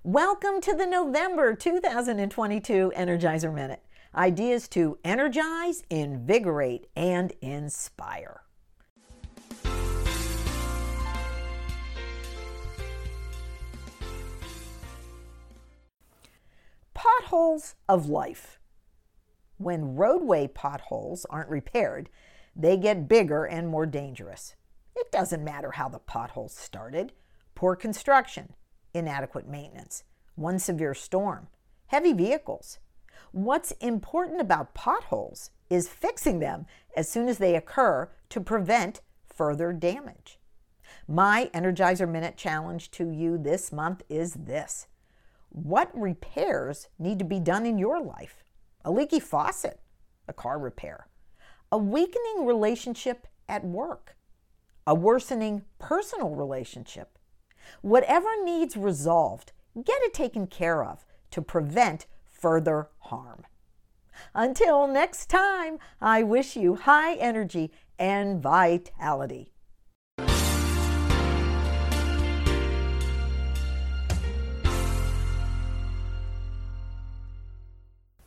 Welcome to the November 2022 Energizer Minute. Ideas to energize, invigorate, and inspire. Potholes of life. When roadway potholes aren't repaired, they get bigger and more dangerous. It doesn't matter how the potholes started. Poor construction, inadequate maintenance, one severe storm, heavy vehicles. What's important about potholes is fixing them as soon as they occur to prevent further damage. My Energizer Minute challenge to you this month is this. What repairs need to be done in your life? A leaky faucet, a car repair, a weakening relationship at work, a worsening personal relationship. Whatever needs resolved, get it taken care of to prevent further harm. Until next time, I wish you high energy and vitality.